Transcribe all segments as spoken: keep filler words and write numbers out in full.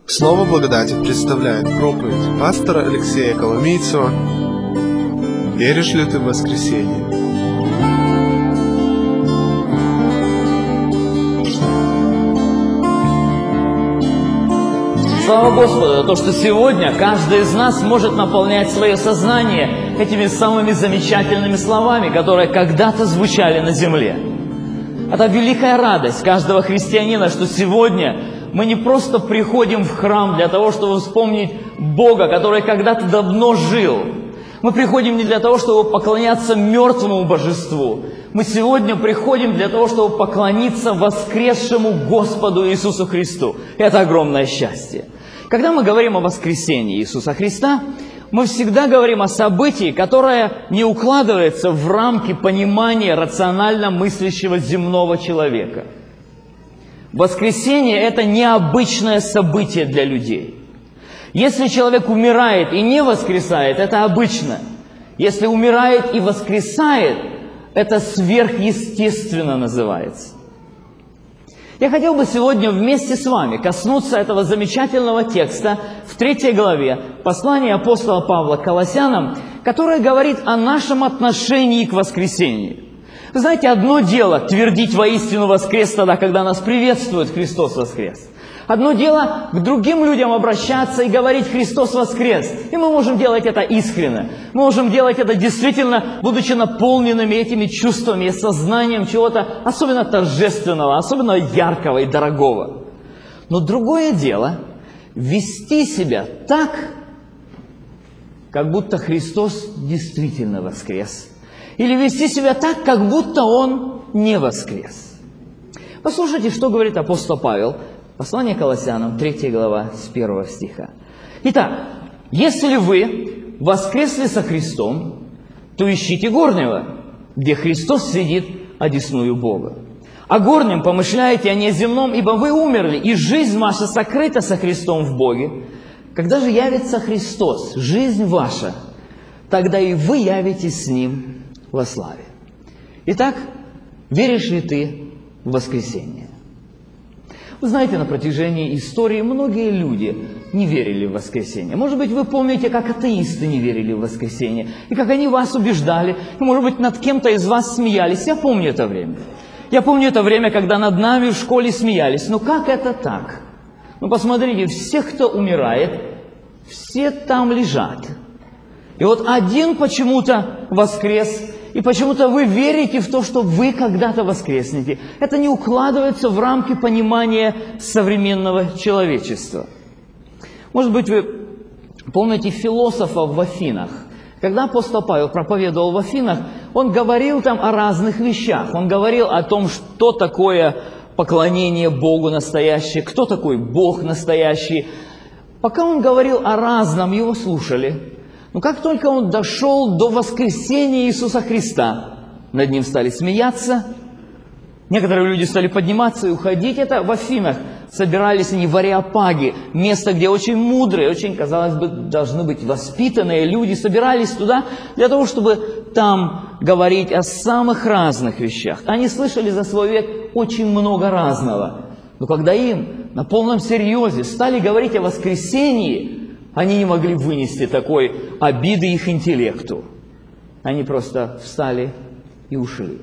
Слово благодати представляет проповедь пастора Алексея Коломийцева «Веришь ли ты в воскресение?». Слава Господу за то, что сегодня каждый из нас может наполнять свое сознание этими самыми замечательными словами, которые когда-то звучали на земле. Это великая радость каждого христианина, что сегодня мы не просто приходим в храм для того, чтобы вспомнить Бога, который когда-то давно жил. Мы приходим не для того, чтобы поклоняться мертвому божеству. Мы сегодня приходим для того, чтобы поклониться воскресшему Господу Иисусу Христу. Это огромное счастье. Когда мы говорим о воскресении Иисуса Христа, мы всегда говорим о событии, которое не укладывается в рамки понимания рационально мыслящего земного человека. Воскресение – это необычное событие для людей. Если человек умирает и не воскресает, это обычно. Если умирает и воскресает, это сверхъестественно называется. Я хотел бы сегодня вместе с вами коснуться этого замечательного текста в третьей главе послания апостола Павла к Колоссянам, которое говорит о нашем отношении к воскресению. Вы знаете, одно дело твердить воистину воскрес тогда, когда нас приветствует Христос воскрес. Одно дело к другим людям обращаться и говорить «Христос воскрес». И мы можем делать это искренне. Мы можем делать это действительно, будучи наполненными этими чувствами и сознанием чего-то особенно торжественного, особенно яркого и дорогого. Но другое дело вести себя так, как будто Христос действительно воскрес. Или вести себя так, как будто Он не воскрес. Послушайте, что говорит апостол Павел. Послание к Колоссянам, третья глава, с первого стиха. Итак, если вы воскресли со Христом, то ищите горнего, где Христос сидит одесную Бога. О горнем помышляете, а не о земном, ибо вы умерли, и жизнь ваша сокрыта со Христом в Боге. Когда же явится Христос, жизнь ваша, тогда и вы явитесь с Ним во славе. Итак, веришь ли ты в воскресение? Вы знаете, на протяжении истории многие люди не верили в воскресение. Может быть, вы помните, как атеисты не верили в воскресение, и как они вас убеждали, и, может быть, над кем-то из вас смеялись. Я помню это время. Я помню это время, когда над нами в школе смеялись. Ну как это так? Ну посмотрите, всех, кто умирает, все там лежат. И вот один почему-то воскрес, и почему-то вы верите в то, что вы когда-то воскреснете. Это не укладывается в рамки понимания современного человечества. Может быть, вы помните философов в Афинах. Когда апостол Павел проповедовал в Афинах, он говорил там о разных вещах. Он говорил о том, что такое поклонение Богу настоящее, кто такой Бог настоящий. Пока он говорил о разном, его слушали. Но как только он дошел до воскресения Иисуса Христа, над ним стали смеяться, некоторые люди стали подниматься и уходить. Это в Афинах собирались они в Ареопаге, место, где очень мудрые, очень, казалось бы, должны быть воспитанные люди, собирались туда для того, чтобы там говорить о самых разных вещах. Они слышали за свой век очень много разного. Но когда им на полном серьезе стали говорить о воскресении, они не могли вынести такой обиды их интеллекту. Они просто встали и ушли.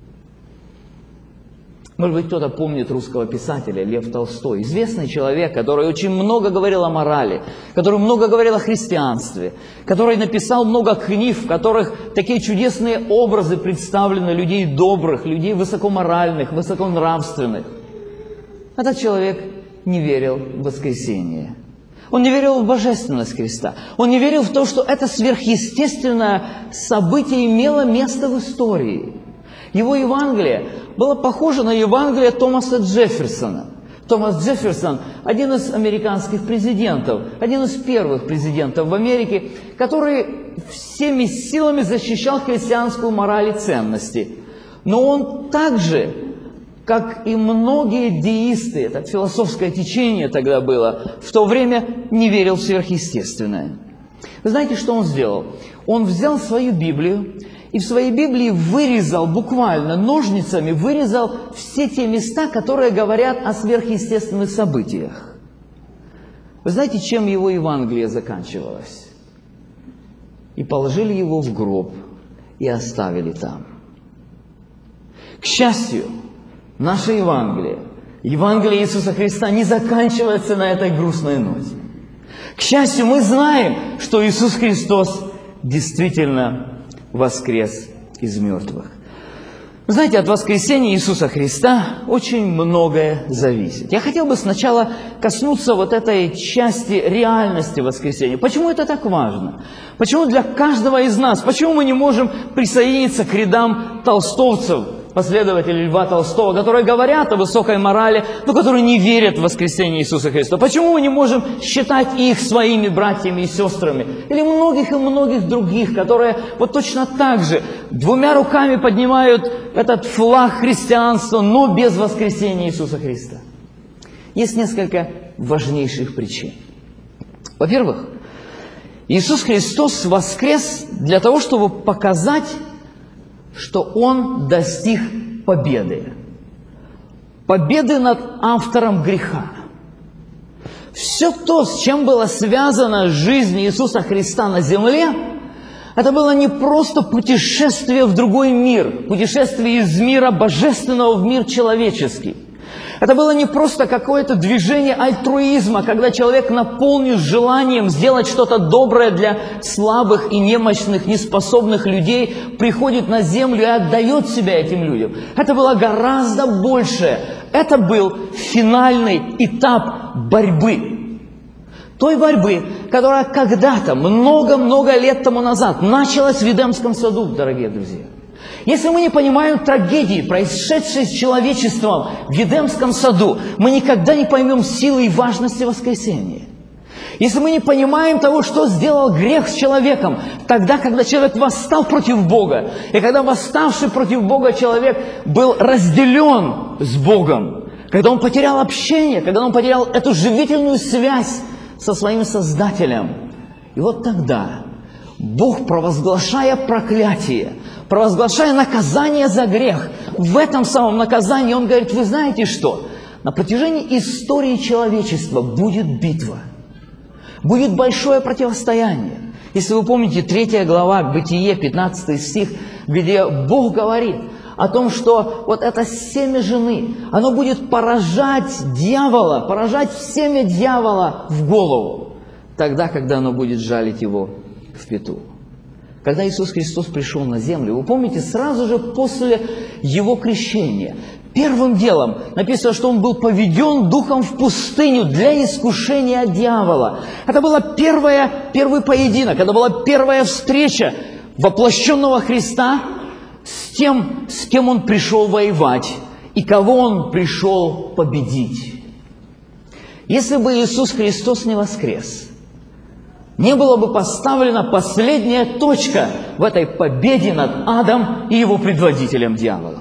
Может быть, кто-то помнит русского писателя Лев Толстой. Известный человек, который очень много говорил о морали, который много говорил о христианстве, который написал много книг, в которых такие чудесные образы представлены людей добрых, людей высокоморальных, высоконравственных. Этот человек не верил в воскресение. Он не верил в божественность Христа. Он не верил в то, что это сверхъестественное событие имело место в истории. Его Евангелие было похоже на Евангелие Томаса Джефферсона. Томас Джефферсон – один из американских президентов, один из первых президентов в Америке, который всеми силами защищал христианскую мораль и ценности. Но он также, как и многие деисты, это философское течение тогда было, в то время не верил в сверхъестественное. Вы знаете, что он сделал? Он взял свою Библию и в своей Библии вырезал, буквально ножницами вырезал все те места, которые говорят о сверхъестественных событиях. Вы знаете, чем его Евангелие заканчивалось? И положили его в гроб, и оставили там. К счастью, наше Евангелие, Евангелие Иисуса Христа не заканчивается на этой грустной ноте. К счастью, мы знаем, что Иисус Христос действительно воскрес из мертвых. Вы знаете, от воскресения Иисуса Христа очень многое зависит. Я хотел бы сначала коснуться вот этой части реальности воскресения. Почему это так важно? Почему для каждого из нас? Почему мы не можем присоединиться к рядам толстовцев, последователей Льва Толстого, которые говорят о высокой морали, но которые не верят в воскресение Иисуса Христа? Почему мы не можем считать их своими братьями и сестрами? Или многих и многих других, которые вот точно так же двумя руками поднимают этот флаг христианства, но без воскресения Иисуса Христа? Есть несколько важнейших причин. Во-первых, Иисус Христос воскрес для того, чтобы показать, что Он достиг победы. Победы над автором греха. Все то, с чем была связана жизнь Иисуса Христа на земле, это было не просто путешествие в другой мир, путешествие из мира божественного в мир человеческий. Это было не просто какое-то движение альтруизма, когда человек, наполнен желанием сделать что-то доброе для слабых и немощных, неспособных людей, приходит на землю и отдает себя этим людям. Это было гораздо большее. Это был финальный этап борьбы. Той борьбы, которая когда-то, много-много лет тому назад, началась в Эдемском саду, дорогие друзья. Если мы не понимаем трагедии, происшедшей с человечеством в Эдемском саду, мы никогда не поймем силы и важности воскресения. Если мы не понимаем того, что сделал грех с человеком, тогда, когда человек восстал против Бога, и когда восставший против Бога человек был разделен с Богом, когда он потерял общение, когда он потерял эту живительную связь со своим Создателем, и вот тогда Бог, провозглашая проклятие, провозглашая наказание за грех, в этом самом наказании Он говорит: вы знаете что? На протяжении истории человечества будет битва, будет большое противостояние. Если вы помните, третья глава, Бытие, пятнадцатый стих, где Бог говорит о том, что вот это семя жены, оно будет поражать дьявола, поражать семя дьявола в голову, тогда, когда оно будет жалить его в пяту. Когда Иисус Христос пришел на землю, вы помните, сразу же после Его крещения, первым делом написано, что Он был поведен Духом в пустыню для искушения дьявола. Это был первый поединок, это была первая встреча воплощенного Христа с тем, с кем Он пришел воевать и кого Он пришел победить. Если бы Иисус Христос не воскрес, не было бы поставлена последняя точка в этой победе над адом и его предводителем дьяволом.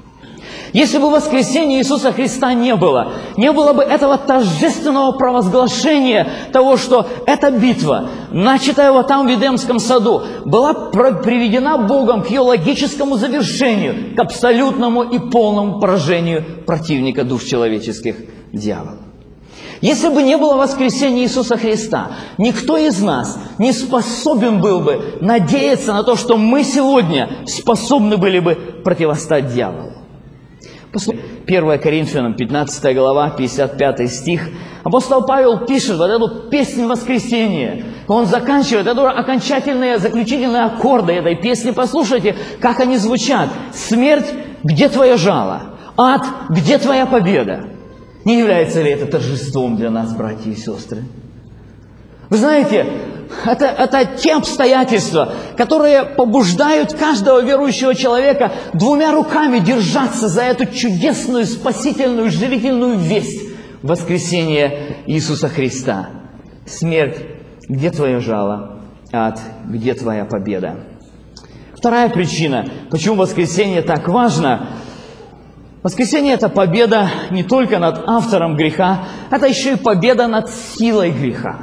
Если бы воскресения Иисуса Христа не было, не было бы этого торжественного провозглашения того, что эта битва, начатая вот там в Эдемском саду, была приведена Богом к ее логическому завершению, к абсолютному и полному поражению противника душ человеческих, дьявола. Если бы не было воскресения Иисуса Христа, никто из нас не способен был бы надеяться на то, что мы сегодня способны были бы противостать дьяволу. первое Коринфянам, пятнадцатая глава, пятьдесят пятый стих. Апостол Павел пишет вот эту песню воскресения. Он заканчивает, это окончательные, заключительные аккорды этой песни. Послушайте, как они звучат. Смерть, где твое жало? Ад, где твоя победа? Не является ли это торжеством для нас, братья и сестры? Вы знаете, это, это те обстоятельства, которые побуждают каждого верующего человека двумя руками держаться за эту чудесную, спасительную, живительную весть воскресения Иисуса Христа. Смерть, где твое жало? Ад, где твоя победа? Вторая причина, почему воскресение так важно. Воскресение – это победа не только над автором греха, это еще и победа над силой греха.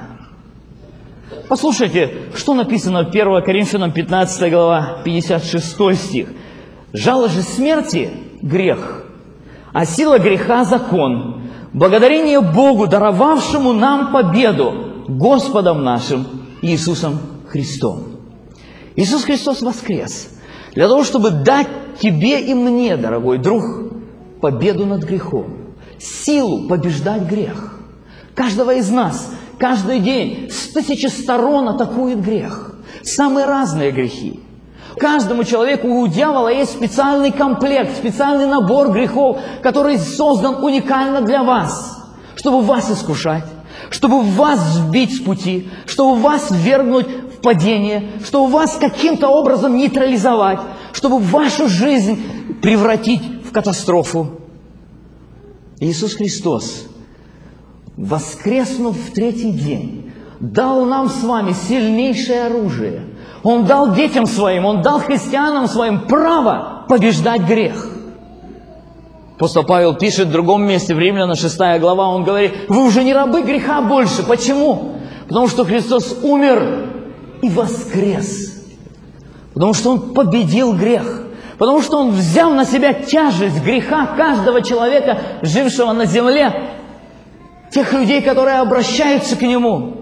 Послушайте, что написано в первое Коринфянам, пятнадцатая глава, пятьдесят шестой стих. «Жало же смерти – грех, а сила греха – закон. Благодарение Богу, даровавшему нам победу Господом нашим Иисусом Христом. Иисус Христос воскрес для того, чтобы дать тебе и мне, дорогой друг, победу над грехом, силу побеждать грех. Каждого из нас каждый день с тысячи сторон атакует грех. Самые разные грехи. Каждому человеку у дьявола есть специальный комплект, специальный набор грехов, который создан уникально для вас, чтобы вас искушать, чтобы вас сбить с пути, чтобы вас ввергнуть в падение, чтобы вас каким-то образом нейтрализовать, чтобы вашу жизнь превратить в катастрофу. Иисус Христос, воскреснув в третий день, дал нам с вами сильнейшее оружие. Он дал детям своим, Он дал христианам своим право побеждать грех. Апостол Павел пишет в другом месте, в Римлянам шестая глава, он говорит: вы уже не рабы греха больше. Почему? Потому что Христос умер и воскрес. Потому что Он победил грех. Потому что Он, взял на себя тяжесть греха каждого человека, жившего на земле, тех людей, которые обращаются к Нему.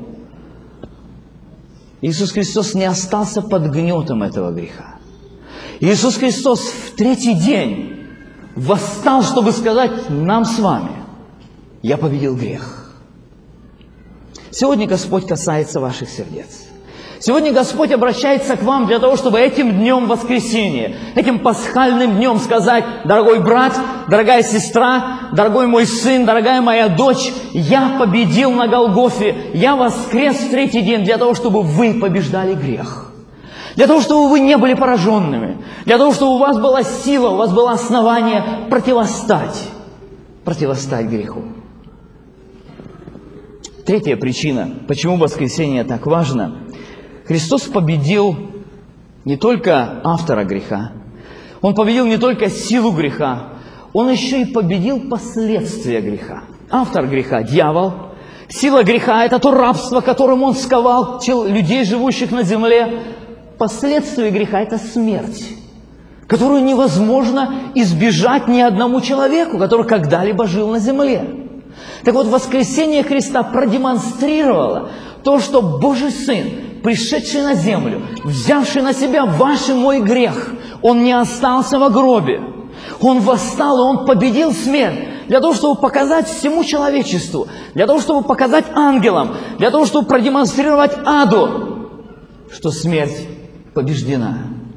Иисус Христос не остался под гнетом этого греха. Иисус Христос в третий день восстал, чтобы сказать нам с вами: я победил грех. Сегодня Господь касается ваших сердец. Сегодня Господь обращается к вам для того, чтобы этим днем воскресения, этим пасхальным днем сказать: дорогой брат, дорогая сестра, дорогой мой сын, дорогая моя дочь, я победил на Голгофе, я воскрес в третий день для того, чтобы вы побеждали грех. Для того, чтобы вы не были пораженными. Для того, чтобы у вас была сила, у вас было основание противостать, противостать греху. Третья причина, почему воскресение так важно. Христос победил не только автора греха, Он победил не только силу греха, Он еще и победил последствия греха. Автор греха – дьявол. Сила греха – это то рабство, которым он сковал людей, живущих на земле. Последствия греха – это смерть, которую невозможно избежать ни одному человеку, который когда-либо жил на земле. Так вот, воскресение Христа продемонстрировало то, что Божий Сын, пришедший на землю, взявший на себя ваш и мой грех, Он не остался в гробе. Он восстал, и Он победил смерть для того, чтобы показать всему человечеству, для того, чтобы показать ангелам, для того, чтобы продемонстрировать аду, что смерть побеждена.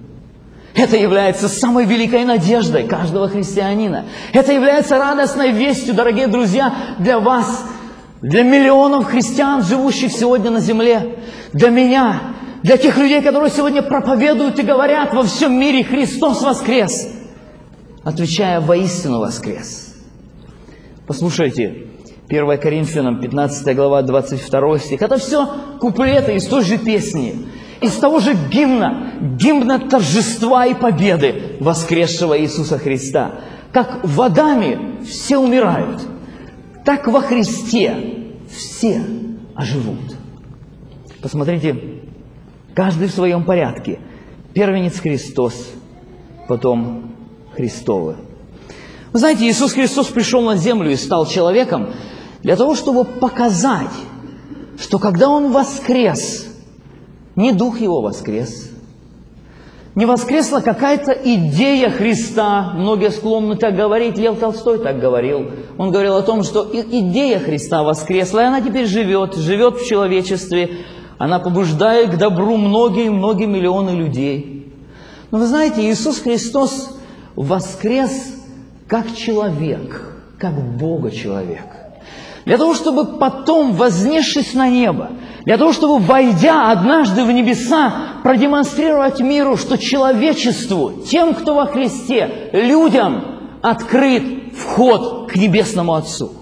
Это является самой великой надеждой каждого христианина. Это является радостной вестью, дорогие друзья, для вас, для миллионов христиан, живущих сегодня на земле, для меня, для тех людей, которые сегодня проповедуют и говорят во всем мире: Христос воскрес, отвечая: воистину воскрес. Послушайте, первое Коринфянам, пятнадцатая глава, двадцать второй стих. Это все куплеты из той же песни, из того же гимна, гимна торжества и победы воскресшего Иисуса Христа. Как в Адаме все умирают, так во Христе все оживут. Посмотрите, каждый в своем порядке. Первенец Христос, потом Христовы. Вы знаете, Иисус Христос пришел на землю и стал человеком для того, чтобы показать, что когда Он воскрес, не Дух Его воскрес, не воскресла какая-то идея Христа. Многие склонны так говорить. Лев Толстой так говорил. Он говорил о том, что идея Христа воскресла, и она теперь живет, живет в человечестве. Она побуждает к добру многие-многие миллионы людей. Но вы знаете, Иисус Христос воскрес как человек, как Бога-человек. Для того, чтобы потом, вознесшись на небо, для того, чтобы, войдя однажды в небеса, продемонстрировать миру, что человечеству, тем, кто во Христе, людям открыт вход к Небесному Отцу.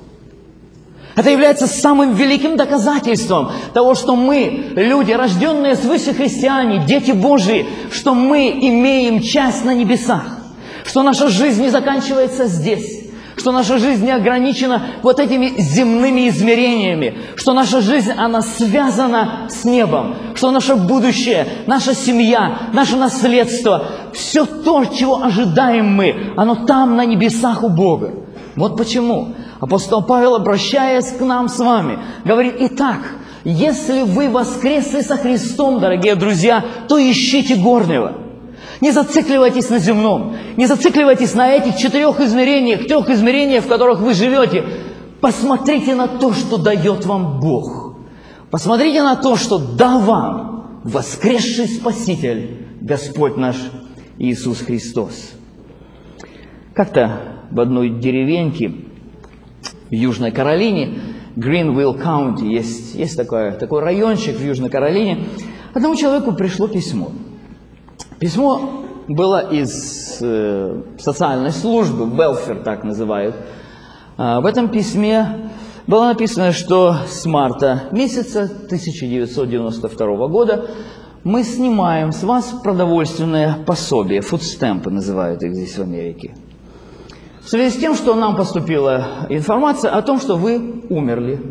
Это является самым великим доказательством того, что мы, люди, рожденные свыше христиане, дети Божии, что мы имеем часть на небесах, что наша жизнь не заканчивается здесь, что наша жизнь не ограничена вот этими земными измерениями, что наша жизнь, она связана с небом, что наше будущее, наша семья, наше наследство, все то, чего ожидаем мы, оно там, на небесах у Бога. Вот почему Апостол Павел, обращаясь к нам с вами, говорит: итак, если вы воскресли со Христом, дорогие друзья, то ищите горнего. Не зацикливайтесь на земном, не зацикливайтесь на этих четырех измерениях, трех измерениях, в которых вы живете. Посмотрите на то, что дает вам Бог. Посмотрите на то, что дал вам воскресший Спаситель, Господь наш Иисус Христос. Как-то в одной деревеньке в Южной Каролине, Гринвилл Каунти, есть, есть такой, такой райончик в Южной Каролине, одному человеку пришло письмо. Письмо было из э, социальной службы, welfare так называют. А в этом письме было написано, что с марта месяца тысяча девятьсот девяносто второго года мы снимаем с вас продовольственное пособие, фудстемпы называют их здесь в Америке. В связи с тем, что нам поступила информация о том, что вы умерли.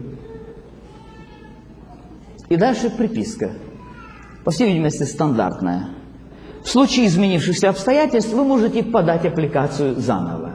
И дальше приписка, по всей видимости, стандартная. В случае изменившихся обстоятельств вы можете подать аппликацию заново.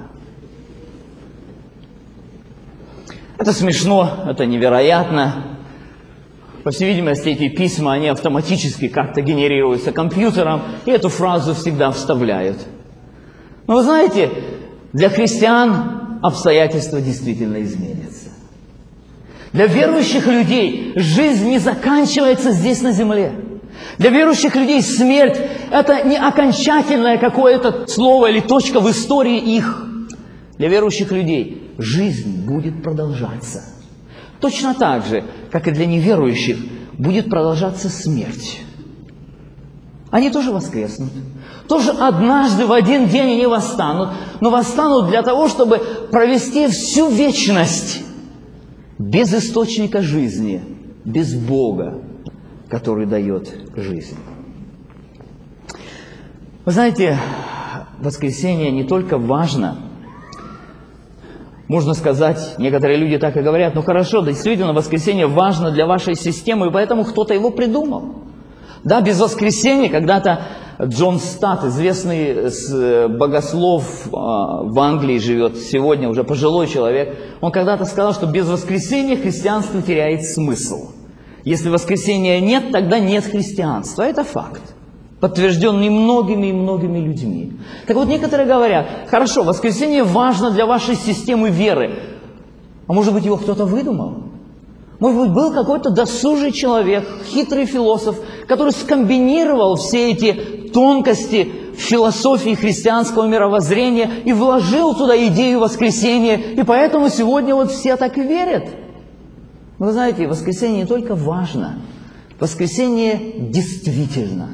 Это смешно, это невероятно. По всей видимости, эти письма, они автоматически как-то генерируются компьютером, и эту фразу всегда вставляют. Но вы знаете, для христиан обстоятельства действительно изменятся. Для верующих людей жизнь не заканчивается здесь на земле. Для верующих людей смерть – это не окончательное какое-то слово или точка в истории их. Для верующих людей жизнь будет продолжаться. Точно так же, как и для неверующих, будет продолжаться смерть. Они тоже воскреснут. Тоже однажды в один день они восстанут, но восстанут для того, чтобы провести всю вечность без источника жизни, без Бога, который дает жизнь. Вы знаете, воскресение не только важно, можно сказать, некоторые люди так и говорят, ну хорошо, да действительно, воскресение важно для вашей системы, и поэтому кто-то его придумал. Да, без воскресения когда-то Джон Статт, известный богослов в Англии живет, сегодня уже пожилой человек, он когда-то сказал, что без воскресения христианство теряет смысл. Если воскресения нет, тогда нет христианства. Это факт, подтвержденный многими и многими людьми. Так вот, некоторые говорят, хорошо, воскресение важно для вашей системы веры. А может быть, его кто-то выдумал? Может быть, был какой-то досужий человек, хитрый философ, который скомбинировал все эти тонкости в философии христианского мировоззрения и вложил туда идею воскресения, и поэтому сегодня вот все так и верят. Вы знаете, воскресение не только важно, воскресение действительно.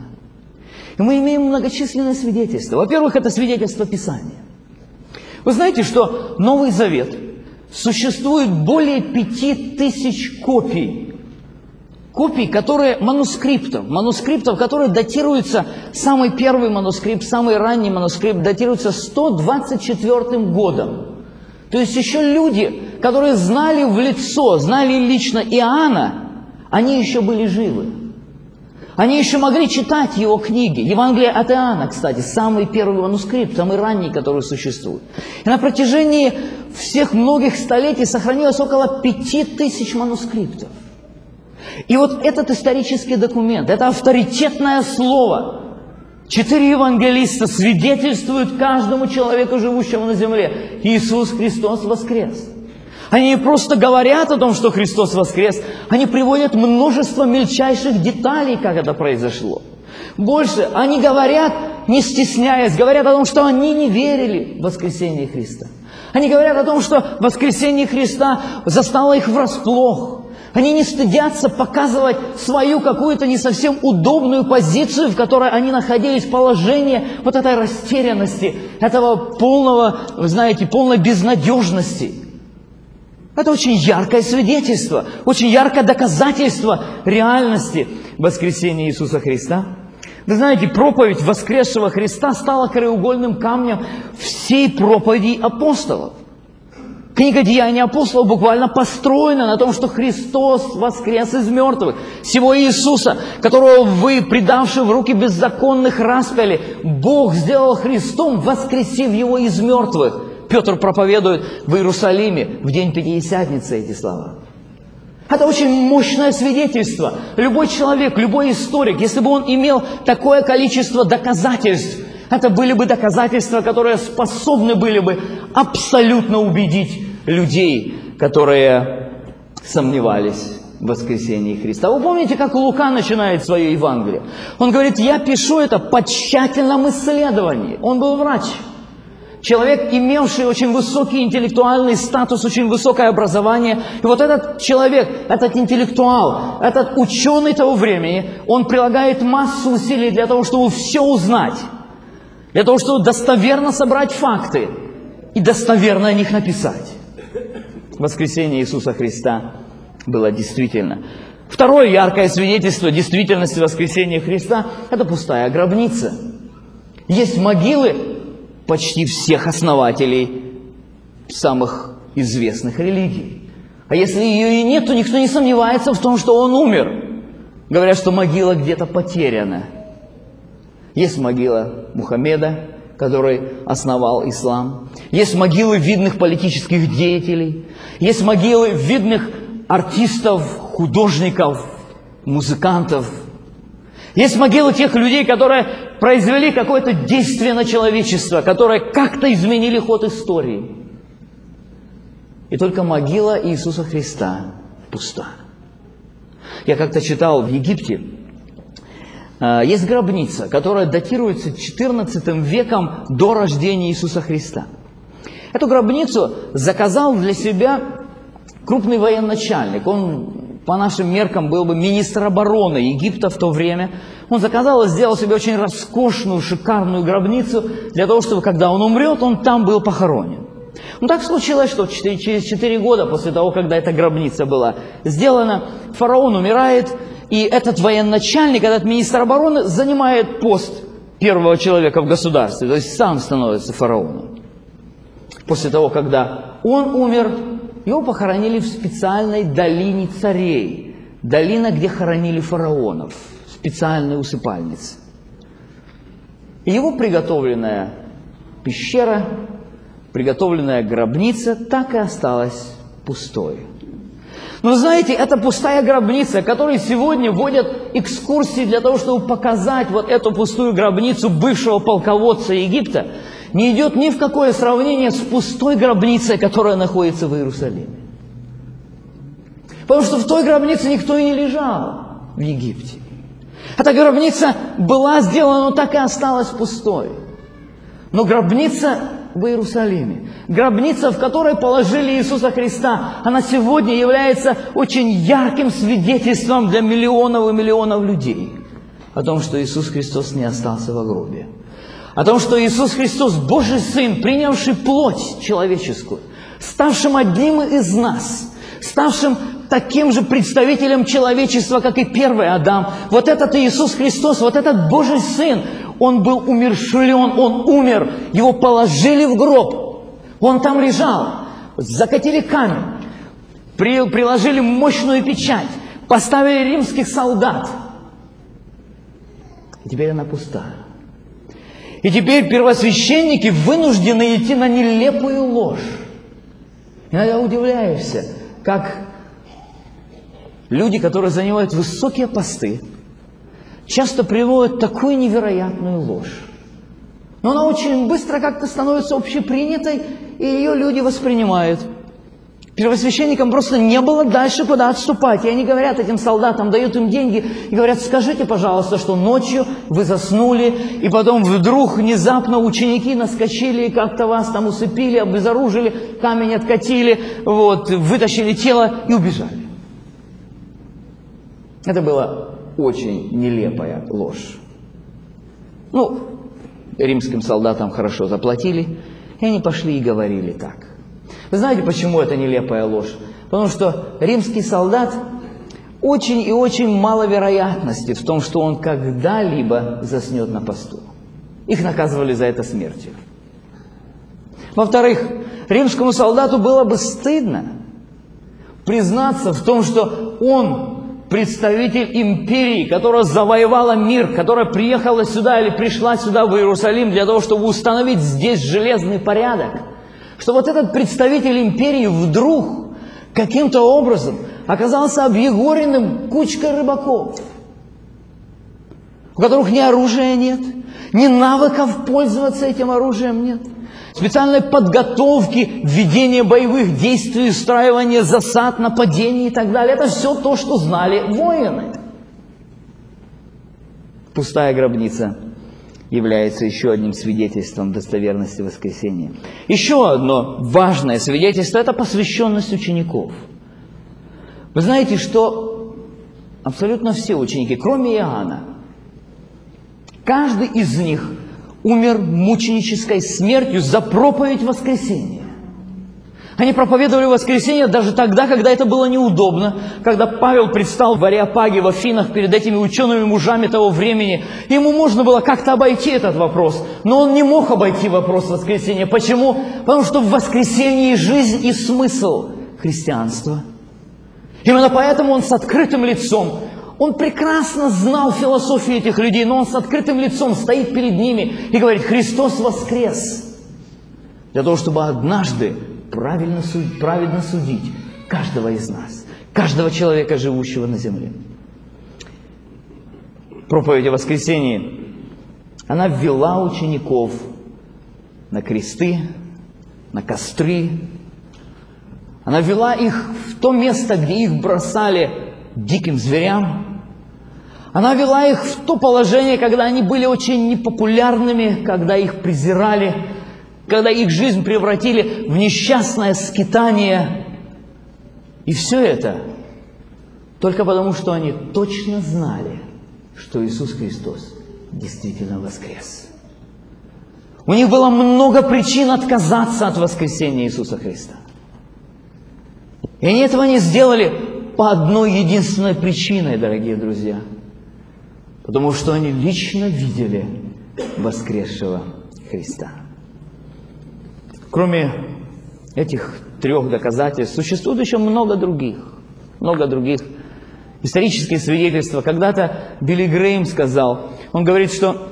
И мы имеем многочисленные свидетельства. Во-первых, это свидетельство Писания. Вы знаете, что Новый Завет существует более пяти тысяч копий. Копий, которые манускриптов, манускриптов, которые датируются, самый первый манускрипт, самый ранний манускрипт датируется сто двадцать четвёртым годом. То есть еще люди, которые знали в лицо, знали лично Иоанна, они еще были живы. Они еще могли читать его книги. Евангелие от Иоанна, кстати, самый первый манускрипт, самый ранний, который существует. И на протяжении всех многих столетий сохранилось около пяти тысяч манускриптов. И вот этот исторический документ, это авторитетное слово, четыре евангелиста свидетельствуют каждому человеку, живущему на земле: Иисус Христос воскрес. Они не просто говорят о том, что Христос воскрес, они приводят множество мельчайших деталей, как это произошло. Больше, они говорят, не стесняясь, говорят о том, что они не верили в воскресение Христа. Они говорят о том, что воскресение Христа застало их врасплох. Они не стыдятся показывать свою какую-то не совсем удобную позицию, в которой они находились, положение вот этой растерянности, этого полного, вы знаете, полной безнадежности. Это очень яркое свидетельство, очень яркое доказательство реальности воскресения Иисуса Христа. Вы знаете, проповедь воскресшего Христа стала краеугольным камнем всей проповеди апостолов. Книга «Деяния апостолов» буквально построена на том, что Христос воскрес из мертвых. Сего Иисуса, которого вы, предавши в руки беззаконных, распяли, Бог сделал Христом, воскресив Его из мертвых. Петр проповедует в Иерусалиме в день Пятидесятницы эти слова. Это очень мощное свидетельство. Любой человек, любой историк, если бы он имел такое количество доказательств, это были бы доказательства, которые способны были бы абсолютно убедить людей, которые сомневались в воскресении Христа. Вы помните, как Лука начинает свое Евангелие? Он говорит: я пишу это по тщательном исследовании. Он был врач. Человек, имевший очень высокий интеллектуальный статус, очень высокое образование. И вот этот человек, этот интеллектуал, этот ученый того времени, он прилагает массу усилий для того, чтобы все узнать. Для того, чтобы достоверно собрать факты и достоверно о них написать. Воскресение Иисуса Христа было действительно. Второе яркое свидетельство действительности воскресения Христа – это пустая гробница. Есть могилы почти всех основателей самых известных религий. А если ее и нет, то никто не сомневается в том, что он умер. Говорят, что могила где-то потеряна. Есть могила Мухаммеда, который основал ислам. Есть могилы видных политических деятелей. Есть могилы видных артистов, художников, музыкантов. Есть могилы тех людей, которые произвели какое-то действие на человечество, которые как-то изменили ход истории. И только могила Иисуса Христа пуста. Я как-то читал, в Египте есть гробница, которая датируется четырнадцатым веком до рождения Иисуса Христа. Эту гробницу заказал для себя крупный военачальник. Он, по нашим меркам, был бы министр обороны Египта в то время. Он заказал и сделал себе очень роскошную, шикарную гробницу для того, чтобы, когда он умрет, он там был похоронен. Ну, так случилось, что через четыре года после того, когда эта гробница была сделана, фараон умирает, и этот военачальник, этот министр обороны занимает пост первого человека в государстве, то есть сам становится фараоном. После того, когда он умер, его похоронили в специальной долине царей, долина, где хоронили фараонов, специальные усыпальницы. И его приготовленная пещера, приготовленная гробница так и осталась пустой. Но знаете, это пустая гробница, которой сегодня вводят экскурсии для того, чтобы показать вот эту пустую гробницу бывшего полководца Египта, не идет ни в какое сравнение с пустой гробницей, которая находится в Иерусалиме. Потому что в той гробнице никто и не лежал в Египте. Эта гробница была сделана, но так и осталась пустой. Но гробница в Иерусалиме, гробница, в которой положили Иисуса Христа, она сегодня является очень ярким свидетельством для миллионов и миллионов людей о том, что Иисус Христос не остался во гробе. О том, что Иисус Христос, Божий Сын, принявший плоть человеческую, ставшим одним из нас, ставшим таким же представителем человечества, как и первый Адам. Вот этот Иисус Христос, вот этот Божий Сын, Он был умерщвлен, Он умер, Его положили в гроб, Он там лежал, закатили камень, при, приложили мощную печать, поставили римских солдат. И теперь она пустая. И теперь первосвященники вынуждены идти на нелепую ложь. Иногда удивляешься, как люди, которые занимают высокие посты, часто приводят такую невероятную ложь. Но она очень быстро как-то становится общепринятой, и ее люди воспринимают. Первосвященникам просто не было дальше куда отступать. И они говорят этим солдатам, дают им деньги, и говорят: скажите, пожалуйста, что ночью вы заснули, и потом вдруг внезапно ученики наскочили, и как-то вас там усыпили, обезоружили, камень откатили, вот, вытащили тело и убежали. Это была очень нелепая ложь. Ну, римским солдатам хорошо заплатили, и они пошли и говорили так. Вы знаете, почему это нелепая ложь? Потому что римский солдат очень и очень мало вероятности в том, что он когда-либо заснет на посту. Их наказывали за это смертью. Во-вторых, римскому солдату было бы стыдно признаться в том, что он представитель империи, которая завоевала мир, которая приехала сюда или пришла сюда, в Иерусалим, для того, чтобы установить здесь железный порядок. что вот этот представитель империи вдруг каким-то образом оказался объегоренным кучкой рыбаков, у которых ни оружия нет, ни навыков пользоваться этим оружием нет, специальной подготовки, ведения боевых действий, устраивания засад, нападений и так далее. Это все то, что знали воины. Пустая гробница является еще одним свидетельством достоверности воскресения. Еще одно важное свидетельство – это посвященность учеников. Вы знаете, что абсолютно все ученики, кроме Иоанна, каждый из них умер мученической смертью за проповедь воскресения. Они проповедовали воскресение даже тогда, когда это было неудобно, когда Павел предстал в Ареопаге, в Афинах, перед этими учеными мужами того времени. Ему можно было как-то обойти этот вопрос, но он не мог обойти вопрос воскресения. Почему? Потому что в воскресении жизнь и смысл христианства. Именно поэтому он с открытым лицом, он прекрасно знал философию этих людей, но он с открытым лицом стоит перед ними и говорит: Христос воскрес! Для того, чтобы однажды правильно, суд, праведно судить каждого из нас, каждого человека, живущего на земле. Проповедь о воскресении, она ввела учеников на кресты, на костры. Она ввела их в то место, где их бросали диким зверям. Она ввела их в то положение, когда они были очень непопулярными, когда их презирали, когда их жизнь превратили в несчастное скитание. И все это только потому, что они точно знали, что Иисус Христос действительно воскрес. У них было много причин отказаться от воскресения Иисуса Христа. И они этого не сделали по одной единственной причине, дорогие друзья. Потому что они лично видели воскресшего Христа. Кроме этих трех доказательств, существует еще много других, много других исторических свидетельств. Когда-то Билли Грэм сказал, он говорит, что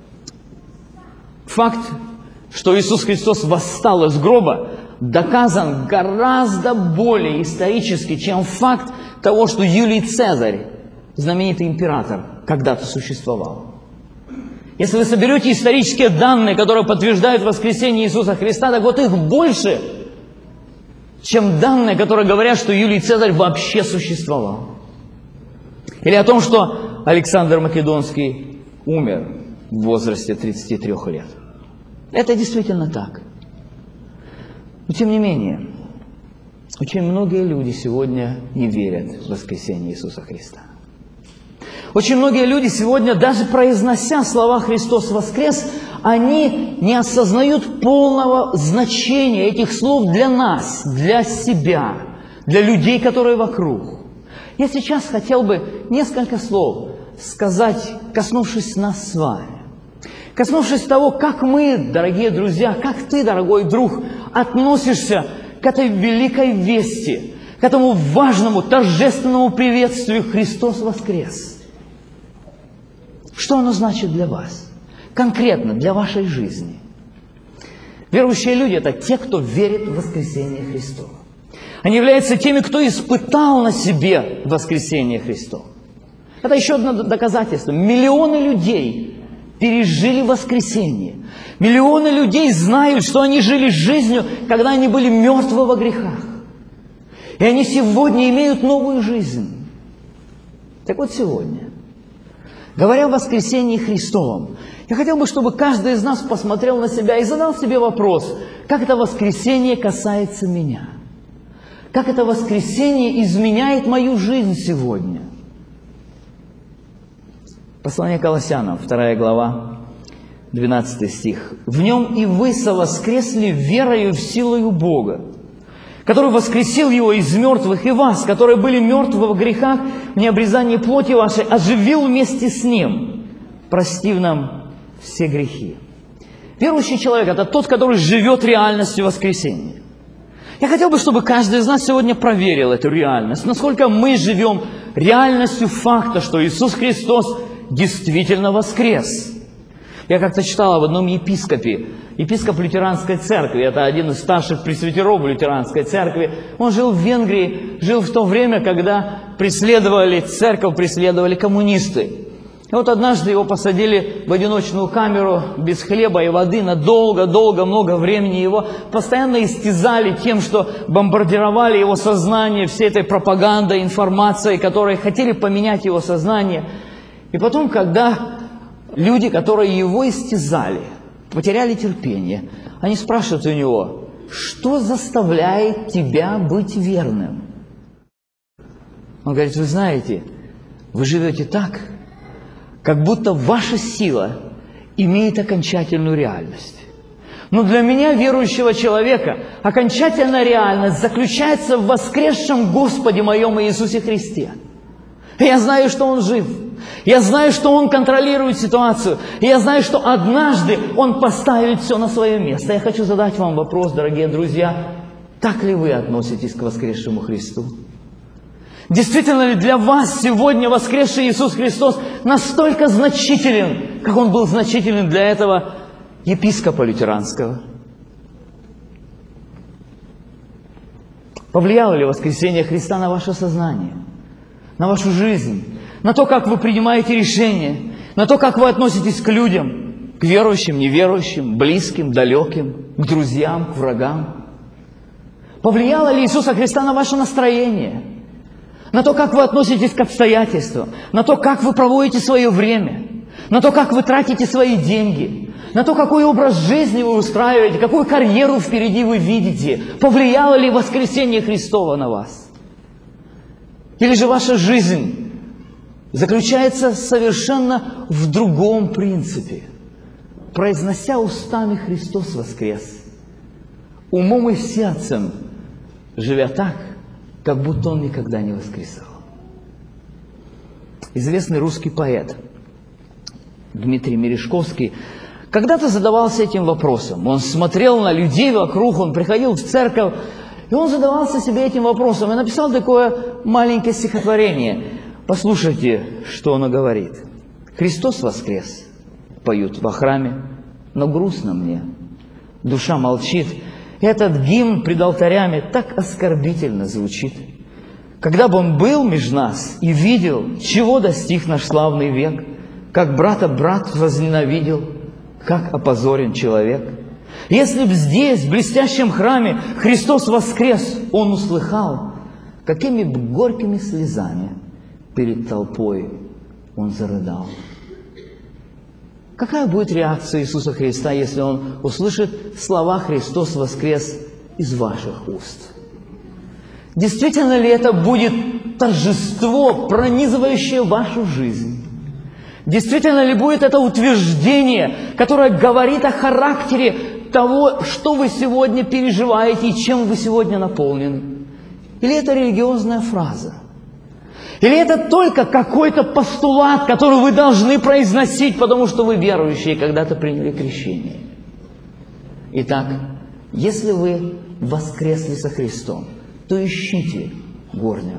факт, что Иисус Христос восстал из гроба, доказан гораздо более исторически, чем факт того, что Юлий Цезарь, знаменитый император, когда-то существовал. Если вы соберете исторические данные, которые подтверждают воскресение Иисуса Христа, так вот их больше, чем данные, которые говорят, что Юлий Цезарь вообще существовал. Или о том, что Александр Македонский умер в возрасте тридцати трёх лет. Это действительно так. Но тем не менее, очень многие люди сегодня не верят в воскресение Иисуса Христа. Очень многие люди сегодня, даже произнося слова «Христос воскрес», они не осознают полного значения этих слов для нас, для себя, для людей, которые вокруг. Я сейчас хотел бы несколько слов сказать, коснувшись нас с вами. Коснувшись того, как мы, дорогие друзья, как ты, дорогой друг, относишься к этой великой вести, к этому важному, торжественному приветствию «Христос воскрес». Что оно значит для вас? Конкретно для вашей жизни. Верующие люди – это те, кто верит в воскресение Христова. Они являются теми, кто испытал на себе воскресение Христова. Это еще одно доказательство. Миллионы людей пережили воскресение. Миллионы людей знают, что они жили жизнью, когда они были мертвы во грехах. И они сегодня имеют новую жизнь. Так вот сегодня, говоря о воскресении Христовом, я хотел бы, чтобы каждый из нас посмотрел на себя и задал себе вопрос, как это воскресение касается меня? Как это воскресение изменяет мою жизнь сегодня? Послание Колоссянам, вторая глава, двенадцатый стих. «В нем и вы совоскресли верою в силою Бога, который воскресил его из мертвых, и вас, которые были мертвы во грехах, в необрезании плоти вашей, оживил вместе с ним, простив нам все грехи». Верующий человек – это тот, который живет реальностью воскресения. Я хотел бы, чтобы каждый из нас сегодня проверил эту реальность, насколько мы живем реальностью факта, что Иисус Христос действительно воскрес. Я как-то читал об одном епископе, епископ лютеранской церкви, это один из старших пресвитеров лютеранской церкви. Он жил в Венгрии, жил в то время, когда преследовали, церковь преследовали коммунисты. И вот однажды его посадили в одиночную камеру без хлеба и воды на долго-долго, много времени. Его постоянно истязали тем, что бомбардировали его сознание всей этой пропагандой, информацией, которые хотели поменять его сознание. И потом, когда люди, которые его истязали, потеряли терпение, они спрашивают у него: что заставляет тебя быть верным? Он говорит: вы знаете, вы живете так, как будто ваша сила имеет окончательную реальность. Но для меня, верующего человека, окончательная реальность заключается в воскресшем Господе моем Иисусе Христе. Я знаю, что Он жив. Я знаю, что Он контролирует ситуацию. И я знаю, что однажды Он поставит все на свое место. Я хочу задать вам вопрос, дорогие друзья. Так ли вы относитесь к воскресшему Христу? Действительно ли для вас сегодня воскресший Иисус Христос настолько значителен, как Он был значителен для этого епископа лютеранского? Повлияло ли воскресение Христа на ваше сознание, на вашу жизнь, на то, как вы принимаете решения, на то, как вы относитесь к людям, к верующим, неверующим, близким, далеким, к друзьям, к врагам? Повлияло ли Иисуса Христа на ваше настроение? На то, как вы относитесь к обстоятельствам, на то, как вы проводите свое время, на то, как вы тратите свои деньги, на то, какой образ жизни вы устраиваете, какую карьеру впереди вы видите? Повлияло ли воскресение Христова на вас? Или же ваша жизнь заключается совершенно в другом принципе? Произнося устами «Христос воскрес», умом и сердцем живя так, как будто Он никогда не воскресал. Известный русский поэт Дмитрий Мережковский когда-то задавался этим вопросом. Он смотрел на людей вокруг, он приходил в церковь, и он задавался себе этим вопросом. И написал такое маленькое стихотворение. Послушайте, что оно говорит. «Христос воскрес», поют во храме, но грустно мне. Душа молчит. Этот гимн пред алтарями так оскорбительно звучит. Когда бы он был меж нас и видел, чего достиг наш славный век, как брата брат возненавидел, как опозорен человек. Если б здесь, в блестящем храме, Христос воскрес, он услыхал, какими б горькими слезами перед толпой он зарыдал. Какая будет реакция Иисуса Христа, если Он услышит слова «Христос воскрес» из ваших уст? Действительно ли это будет торжество, пронизывающее вашу жизнь? Действительно ли будет это утверждение, которое говорит о характере того, что вы сегодня переживаете и чем вы сегодня наполнены? Или это религиозная фраза? Или это только какой-то постулат, который вы должны произносить, потому что вы верующие, когда-то приняли крещение? Итак, если вы воскресли со Христом, то ищите горнего.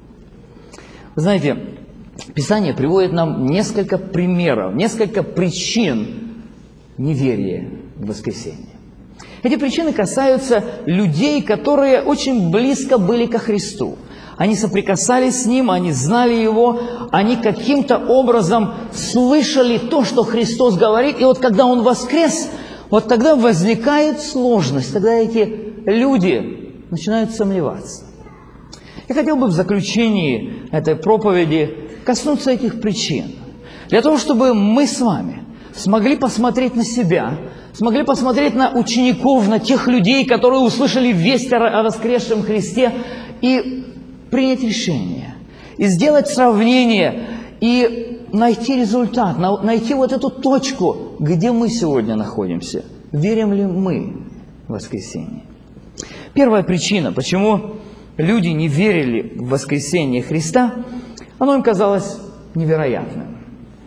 Вы знаете, Писание приводит нам несколько примеров, несколько причин неверия в воскресение. Эти причины касаются людей, которые очень близко были ко Христу. Они соприкасались с Ним, они знали Его, они каким-то образом слышали то, что Христос говорит. И вот когда Он воскрес, вот тогда возникает сложность, тогда эти люди начинают сомневаться. Я хотел бы в заключении этой проповеди коснуться этих причин. Для того, чтобы мы с вами смогли посмотреть на себя, смогли посмотреть на учеников, на тех людей, которые услышали весть о воскресшем Христе, и принять решение, и сделать сравнение, и найти результат, найти вот эту точку, где мы сегодня находимся. Верим ли мы в воскресение? Первая причина, почему люди не верили в воскресение Христа, оно им казалось невероятным.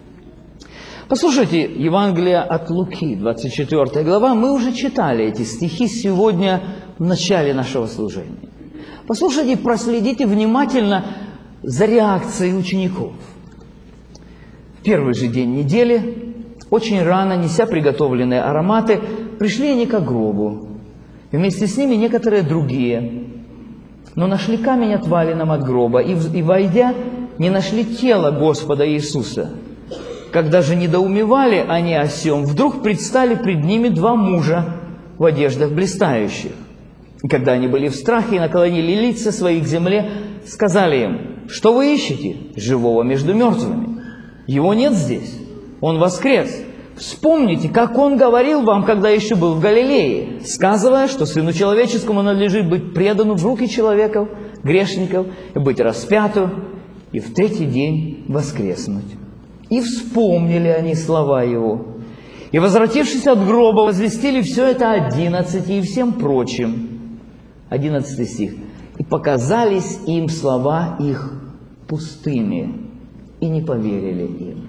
Послушайте Евангелие от Луки, двадцать четвёртая глава. Мы уже читали эти стихи сегодня в начале нашего служения. Послушайте, проследите внимательно за реакцией учеников. В первый же день недели очень рано, неся приготовленные ароматы, пришли они к гробу. И вместе с ними некоторые другие. Но нашли камень отваленным от гроба, и, и войдя, не нашли тело Господа Иисуса. Когда же недоумевали они о сем, вдруг предстали пред ними два мужа в одеждах блистающих. И когда они были в страхе и наклонили лица свои к земле, сказали им: что вы ищете живого между мертвыми? Его нет здесь, он воскрес. Вспомните, как он говорил вам, когда еще был в Галилее, сказывая, что Сыну Человеческому надлежит быть предану в руки человеков, грешников, и быть распяту, и в третий день воскреснуть. И вспомнили они слова его. И, возвратившись от гроба, возвестили все это одиннадцати и всем прочим. Одиннадцатый стих. И показались им слова их пустыми, и не поверили им.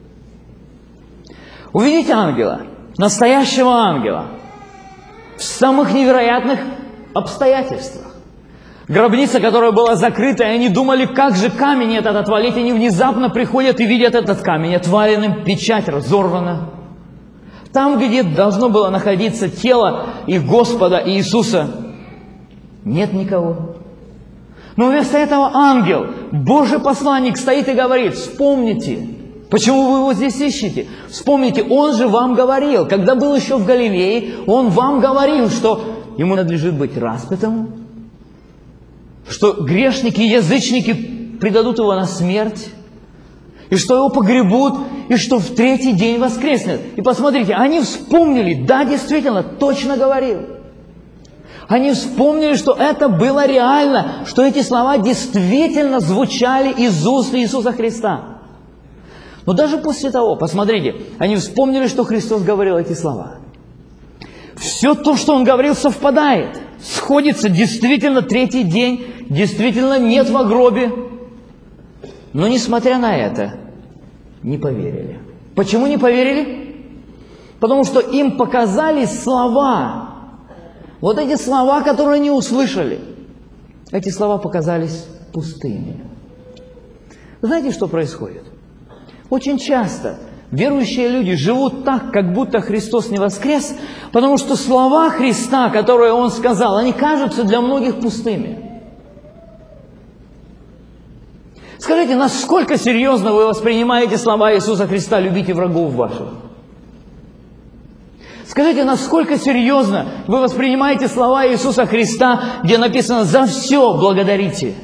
Увидеть ангела, настоящего ангела, в самых невероятных обстоятельствах. Гробница, которая была закрыта, и они думали, как же камень этот отвалить. Они внезапно приходят и видят этот камень отваленным, печать разорвана. Там, где должно было находиться тело их Господа Иисуса, нет никого. Но вместо этого ангел, Божий посланник, стоит и говорит: вспомните, почему вы его здесь ищете? Вспомните, он же вам говорил, когда был еще в Галилее, он вам говорил, что ему надлежит быть распятым, что грешники и язычники предадут его на смерть, и что его погребут, и что в третий день воскреснет. И посмотрите, они вспомнили, да, действительно, точно говорил. Они вспомнили, что это было реально, что эти слова действительно звучали из уст Иисуса Христа. Но даже после того, посмотрите, они вспомнили, что Христос говорил эти слова. Все то, что Он говорил, совпадает, сходится, действительно третий день, действительно нет в гробе. Но, несмотря на это, не поверили. Почему не поверили? Потому что им показались слова. Вот эти слова, которые они услышали, эти слова показались пустыми. Знаете, что происходит? Очень часто верующие люди живут так, как будто Христос не воскрес, потому что слова Христа, которые Он сказал, они кажутся для многих пустыми. Скажите, насколько серьезно вы воспринимаете слова Иисуса Христа «любите врагов ваших»? Скажите, насколько серьезно вы воспринимаете слова Иисуса Христа, где написано «за все благодарите»?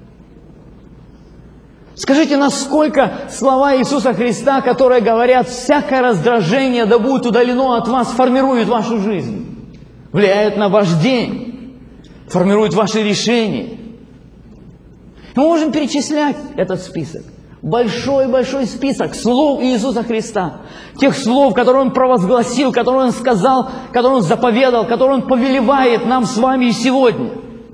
Скажите, насколько слова Иисуса Христа, которые говорят «всякое раздражение да будет удалено от вас», формируют вашу жизнь, влияют на ваш день, формируют ваши решения? Мы можем перечислять этот список. Большой-большой список слов Иисуса Христа. Тех слов, которые Он провозгласил, которые Он сказал, которые Он заповедал, которые Он повелевает нам с вами и сегодня.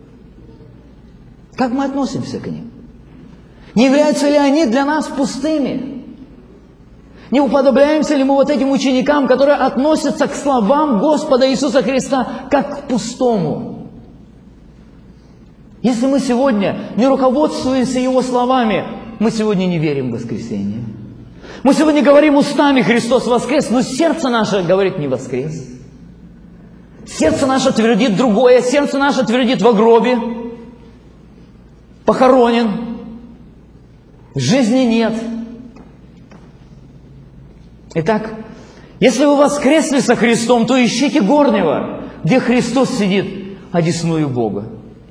Как мы относимся к ним? Не являются ли они для нас пустыми? Не уподобляемся ли мы вот этим ученикам, которые относятся к словам Господа Иисуса Христа как к пустому? Если мы сегодня не руководствуемся Его словами, мы сегодня не верим в воскресение. Мы сегодня говорим устами «Христос воскрес», но сердце наше говорит «не воскрес». Сердце наше твердит другое, сердце наше твердит во гробе, похоронен, жизни нет. Итак, если вы воскресли со Христом, то ищите горнего, где Христос сидит одесную Бога.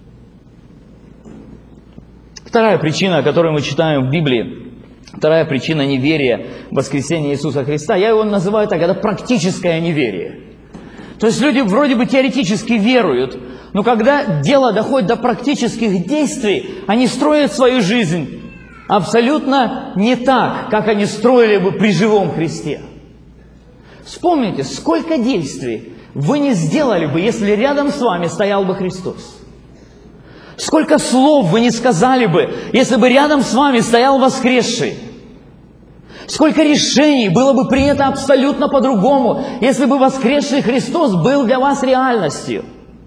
Вторая причина, о которой мы читаем в Библии, вторая причина неверия в воскресение Иисуса Христа, я его называю так, это практическое неверие. То есть люди вроде бы теоретически веруют, но когда дело доходит до практических действий, они строят свою жизнь абсолютно не так, как они строили бы при живом Христе. Вспомните, сколько действий вы не сделали бы, если рядом с вами стоял бы Христос. Сколько слов вы не сказали бы, если бы рядом с вами стоял воскресший. Сколько решений было бы принято абсолютно по-другому, если бы воскресший Христос был для вас реальностью.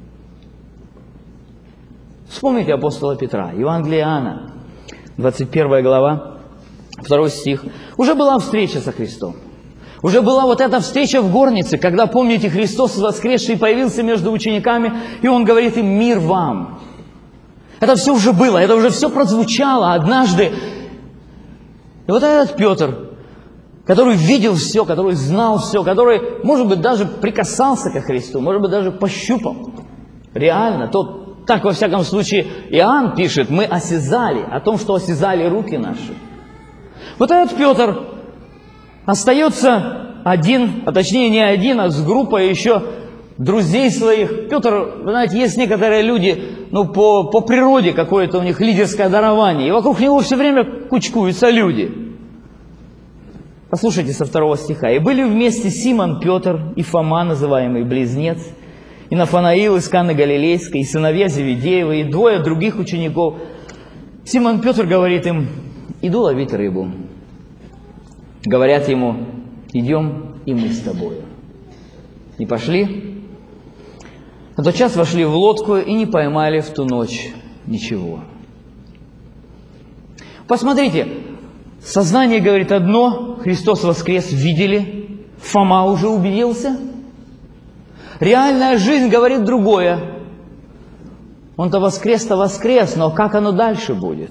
Вспомните апостола Петра, Евангелие Иоанна, двадцать первая глава, второй стих. Уже была встреча со Христом. Уже была вот эта встреча в горнице, когда, помните, Христос воскресший появился между учениками, и Он говорит им: «Мир вам». Это все уже было, это уже все прозвучало однажды. И вот этот Петр, который видел все, который знал все, который, может быть, даже прикасался ко Христу, может быть, даже пощупал. Реально, тот, так, во всяком случае, Иоанн пишет: мы осязали, о том, что осязали руки наши. Вот этот Петр остается один, а точнее не один, а с группой еще друзей своих. Петр, вы знаете, есть некоторые люди, ну, по, по природе какое-то у них лидерское дарование, и вокруг него все время кучкуются люди. Послушайте со второго стиха. «И были вместе Симон, Петр и Фома, называемый Близнец, и Нафанаил из Каны Галилейской, и сыновья Зеведеевы, и двое других учеников. Симон Петр говорит им: иду ловить рыбу. Говорят ему: идем, и мы с тобою. И пошли. На тот час вошли в лодку и не поймали в ту ночь ничего». Посмотрите, сознание говорит одно, Христос воскрес, видели, Фома уже убедился. Реальная жизнь говорит другое. Он-то воскрес-то воскрес, но как оно дальше будет?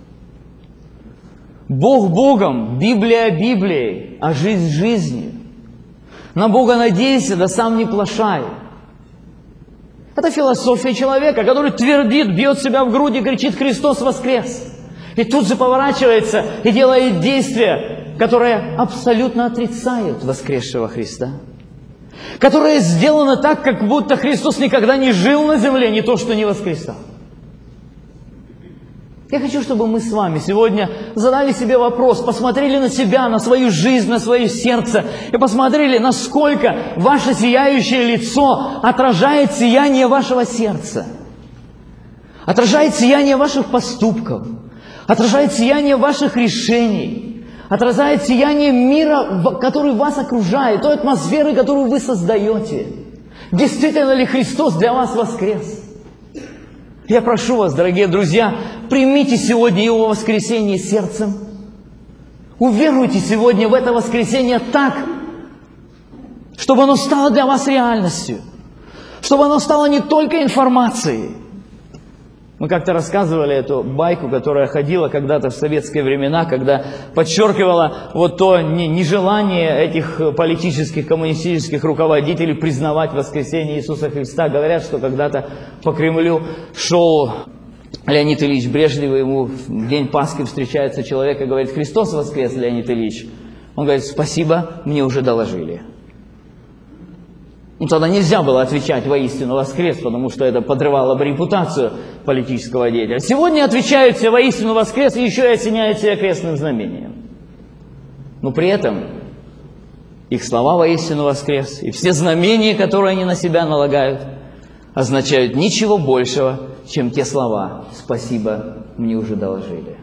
Бог Богом, Библия Библией, а жизнь жизнью. На Бога надейся, да сам не плашай. Это философия человека, который твердит, бьет себя в грудь и кричит: «Христос воскрес!» И тут же поворачивается и делает действия, которые абсолютно отрицают воскресшего Христа. Которое сделано так, как будто Христос никогда не жил на земле, не то что не воскресал. Я хочу, чтобы мы с вами сегодня задали себе вопрос, посмотрели на себя, на свою жизнь, на свое сердце, и посмотрели, насколько ваше сияющее лицо отражает сияние вашего сердца, отражает сияние ваших поступков, отражает сияние ваших решений, отражает сияние мира, который вас окружает, той атмосферы, которую вы создаете. Действительно ли Христос для вас воскрес? Я прошу вас, дорогие друзья, примите сегодня Его воскресение сердцем. Уверуйте сегодня в это воскресение так, чтобы оно стало для вас реальностью, чтобы оно стало не только информацией. Мы как-то рассказывали эту байку, которая ходила когда-то в советские времена, когда подчеркивала вот то нежелание этих политических, коммунистических руководителей признавать воскресение Иисуса Христа. Говорят, что когда-то по Кремлю шел Леонид Ильич Брежнев, ему в день Пасхи встречается человек и говорит: «Христос воскрес, Леонид Ильич». Он говорит: «Спасибо, мне уже доложили». Ну, тогда нельзя было отвечать «воистину воскрес», потому что это подрывало бы репутацию политического деятеля. Сегодня отвечают все «воистину воскрес» и еще и осеняют себя крестным знамением. Но при этом их слова «воистину воскрес» и все знамения, которые они на себя налагают, означают ничего большего, чем те слова «спасибо, мне уже доложили».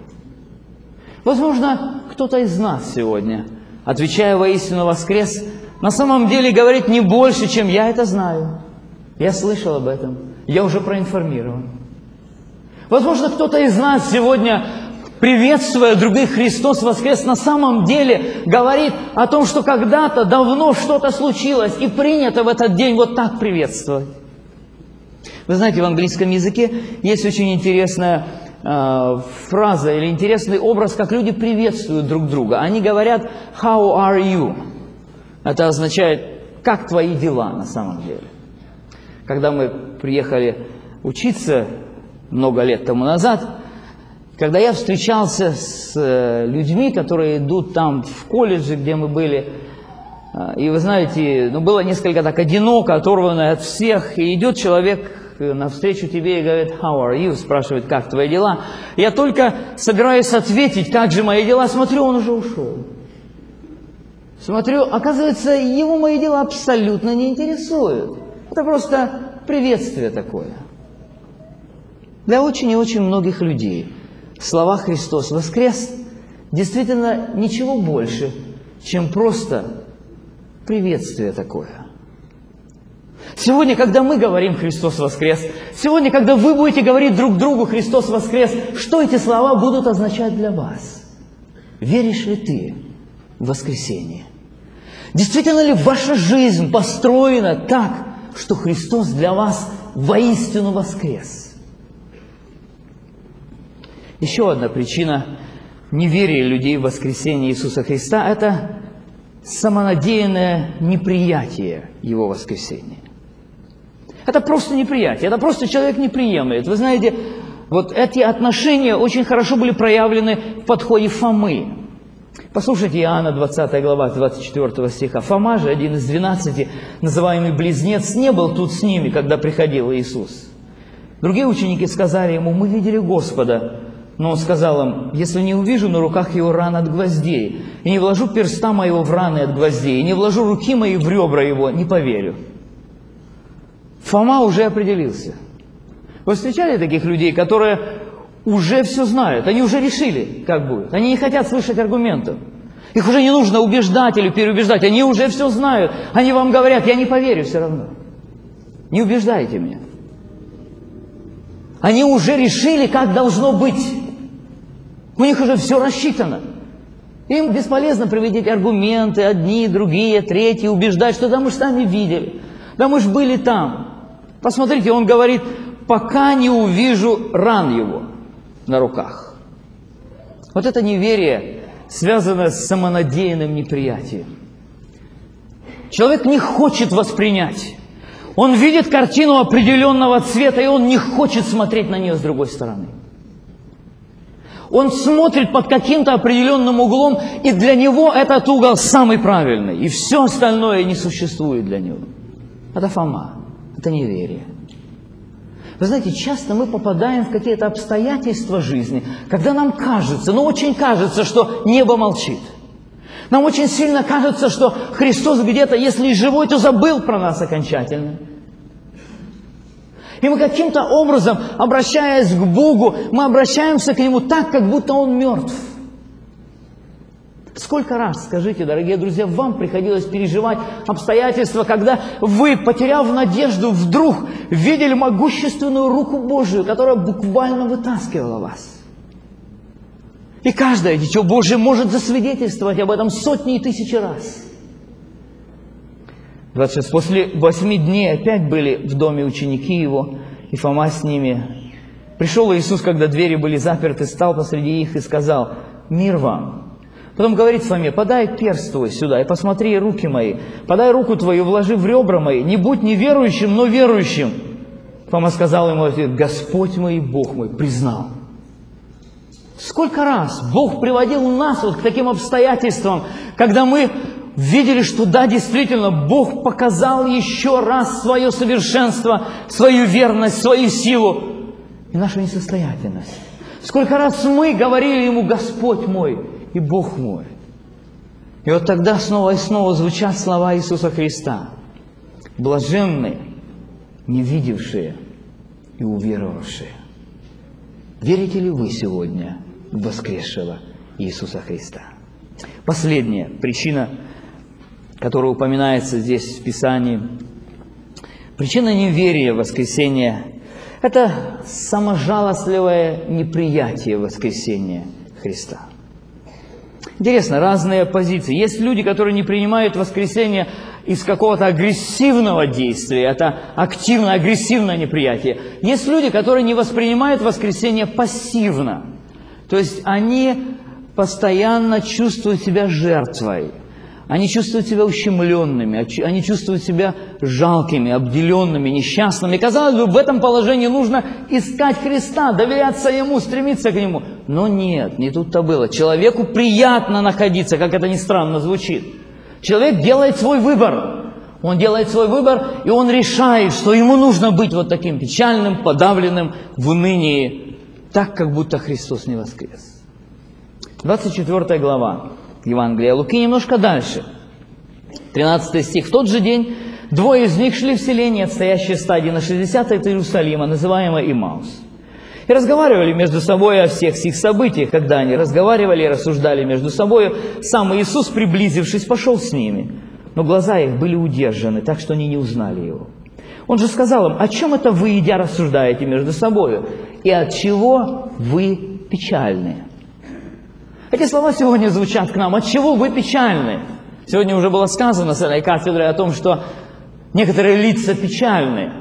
Возможно, кто-то из нас сегодня, отвечая «воистину воскрес», на самом деле говорит не больше, чем «я это знаю». Я слышал об этом, я уже проинформирован. Возможно, кто-то из нас сегодня, приветствуя других «Христос воскрес», на самом деле говорит о том, что когда-то давно что-то случилось и принято в этот день вот так приветствовать. Вы знаете, в английском языке есть очень интересная э, фраза или интересный образ, как люди приветствуют друг друга. Они говорят «How are you?». Это означает «как твои дела» на самом деле. Когда мы приехали учиться много лет тому назад, когда я встречался с людьми, которые идут там в колледже, где мы были, и вы знаете, ну, было несколько так одиноко, оторвано от всех, и идет человек навстречу тебе и говорит «How are you?», спрашивает «как твои дела?». Я только собираюсь ответить «как же мои дела?», смотрю, он уже ушел. Смотрю, оказывается, его мои дела абсолютно не интересуют. Это просто приветствие такое. Для очень и очень многих людей слова «Христос воскрес» действительно ничего больше, чем просто приветствие такое. Сегодня, когда мы говорим «Христос воскрес», сегодня, когда вы будете говорить друг другу «Христос воскрес», что эти слова будут означать для вас? Веришь ли ты в воскресение? Действительно ли ваша жизнь построена так, что Христос для вас воистину воскрес? Еще одна причина неверия людей в воскресение Иисуса Христа – это самонадеянное неприятие Его воскресения. Это просто неприятие, это просто человек не приемлет. Вы знаете, вот эти отношения очень хорошо были проявлены в подходе Фомы. Послушайте Иоанна двадцатая глава, двадцать четвёртого стиха. Фома же, один из двенадцати, называемый Близнец, не был тут с ними, когда приходил Иисус. Другие ученики сказали ему: мы видели Господа. Но он сказал им: если не увижу на руках его ран от гвоздей, и не вложу перста моего в раны от гвоздей, и не вложу руки мои в ребра его, не поверю. Фома уже определился. Вы встречали таких людей, которые уже все знают, они уже решили, как будет. Они не хотят слышать аргументов. Их уже не нужно убеждать или переубеждать, они уже все знают. Они вам говорят: я не поверю все равно. Не убеждайте меня. Они уже решили, как должно быть. У них уже все рассчитано. Им бесполезно приводить аргументы, одни, другие, третьи, убеждать, что да мы же сами видели, да мы же были там. Посмотрите, он говорит: пока не увижу ран его на руках. Вот это неверие связано с самонадеянным неприятием. Человек не хочет воспринять. Он видит картину определенного цвета, и он не хочет смотреть на нее с другой стороны. Он смотрит под каким-то определенным углом, и для него этот угол самый правильный, и все остальное не существует для него. Это Фома, это неверие. Вы знаете, часто мы попадаем в какие-то обстоятельства жизни, когда нам кажется, ну очень кажется, что небо молчит. Нам очень сильно кажется, что Христос где-то, если и живой, то забыл про нас окончательно. И мы каким-то образом, обращаясь к Богу, мы обращаемся к Нему так, как будто Он мертв. Сколько раз, скажите, дорогие друзья, вам приходилось переживать обстоятельства, когда вы, потеряв надежду, вдруг видели могущественную руку Божию, которая буквально вытаскивала вас. И каждое дитё Божие может засвидетельствовать об этом сотни и тысячи раз. двадцать шесть. После восьми дней опять были в доме ученики Его, и Фома с ними. Пришел Иисус, когда двери были заперты, стал посреди их и сказал: «Мир вам». Потом говорит Фоме: «Подай перст твой сюда и посмотри руки мои. Подай руку твою, вложи в ребра мои. Не будь неверующим, но верующим». Фома сказал ему: «Господь мой и Бог мой», признал. Сколько раз Бог приводил нас вот к таким обстоятельствам, когда мы видели, что да, действительно, Бог показал еще раз свое совершенство, свою верность, свою силу и нашу несостоятельность. Сколько раз мы говорили Ему: «Господь мой и Бог мой». И вот тогда снова и снова звучат слова Иисуса Христа: «Блаженны, не видевшие и уверовавшие». Верите ли вы сегодня в воскресшего Иисуса Христа? Последняя причина, которая упоминается здесь в Писании, причина неверия в воскресение – это саможалостливое неприятие воскресения Христа. Интересно, разные позиции. Есть люди, которые не принимают воскресение из какого-то агрессивного действия, это активное, агрессивное неприятие. Есть люди, которые не воспринимают воскресение пассивно. То есть они постоянно чувствуют себя жертвой. Они чувствуют себя ущемленными, они чувствуют себя жалкими, обделенными, несчастными. Казалось бы, в этом положении нужно искать Христа, доверяться Ему, стремиться к Нему. Но нет, не тут-то было. Человеку приятно находиться, как это ни странно звучит. Человек делает свой выбор. Он делает свой выбор, и он решает, что ему нужно быть вот таким печальным, подавленным, в унынии, так, как будто Христос не воскрес. двадцать четвёртая глава Евангелия Луки, немножко дальше. тринадцатый стих. В тот же день двое из них шли в селение, отстоящее стадии на шестьдесят от Иерусалима, называемое Имаус. И разговаривали между собой о всех сих событиях. Когда они разговаривали и рассуждали между собой, сам Иисус, приблизившись, пошел с ними. Но глаза их были удержаны, так что они не узнали Его. Он же сказал им: «О чем это вы, идя, рассуждаете между собой? И от чего вы печальны?» Эти слова сегодня звучат к нам: «От чего вы печальны?» Сегодня уже было сказано с этой кафедры о том, что некоторые лица печальны.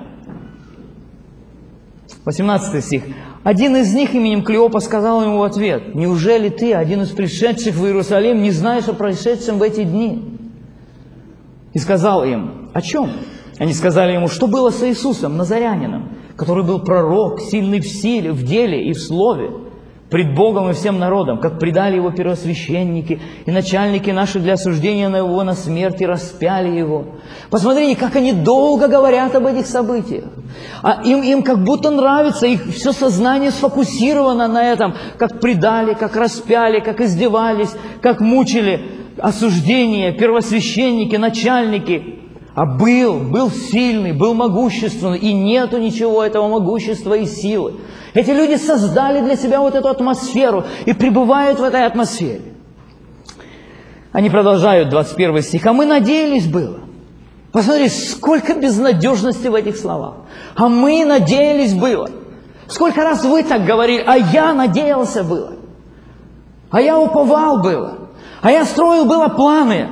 восемнадцатый стих. Один из них именем Клеопа сказал ему в ответ: «Неужели ты, один из пришедших в Иерусалим, не знаешь о происшедшем в эти дни?» И сказал им: «О чем?» Они сказали ему: «Что было с Иисусом, Назарянином, который был пророк, сильный в силе, в деле и в слове, пред Богом и всем народом, как предали его первосвященники и начальники наши для осуждения на его на смерть и распяли его». Посмотрите, как они долго говорят об этих событиях. А им, им как будто нравится, их все сознание сфокусировано на этом, как предали, как распяли, как издевались, как мучили, осуждение, первосвященники, начальники. А был, был сильный, был могущественный, и нету ничего этого могущества и силы. Эти люди создали для себя вот эту атмосферу и пребывают в этой атмосфере. Они продолжают, двадцать первый стих. «А мы надеялись было». Посмотрите, сколько безнадежности в этих словах. «А мы надеялись было». Сколько раз вы так говорили: «А я надеялся было». «А я уповал было». «А я строил было планы».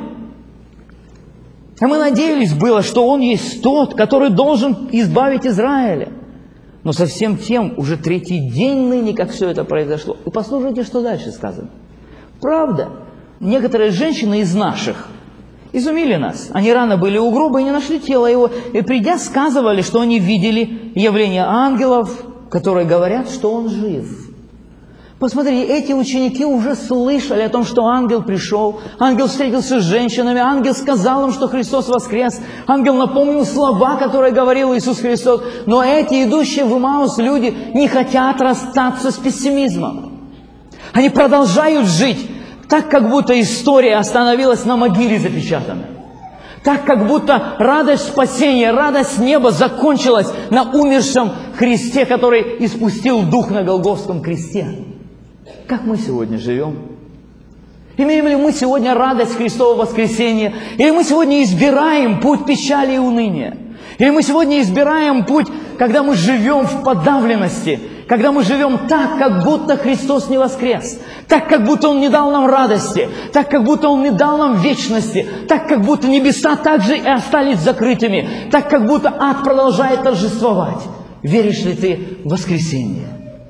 А мы надеялись было, что Он есть тот, который должен избавить Израиля. Но совсем тем уже третий день ныне, как все это произошло. И послушайте, что дальше сказано. Правда, некоторые женщины из наших изумили нас. Они рано были у гроба и не нашли тело его. И придя, сказывали, что они видели явление ангелов, которые говорят, что он жив. Посмотрите, эти ученики уже слышали о том, что ангел пришел, ангел встретился с женщинами, ангел сказал им, что Христос воскрес, ангел напомнил слова, которые говорил Иисус Христос. Но эти, идущие в Имаус люди, не хотят расстаться с пессимизмом. Они продолжают жить так, как будто история остановилась на могиле запечатанной. Так, как будто радость спасения, радость неба закончилась на умершем Христе, который испустил дух на Голгофском кресте. Как мы сегодня живем? Имеем ли мы сегодня радость Христового воскресения? Или мы сегодня избираем путь печали и уныния? Или мы сегодня избираем путь, когда мы живем в подавленности, когда мы живем так, как будто Христос не воскрес, так, как будто Он не дал нам радости, так, как будто Он не дал нам вечности, так, как будто небеса также и остались закрытыми, так, как будто ад продолжает торжествовать. Веришь ли ты в воскресение?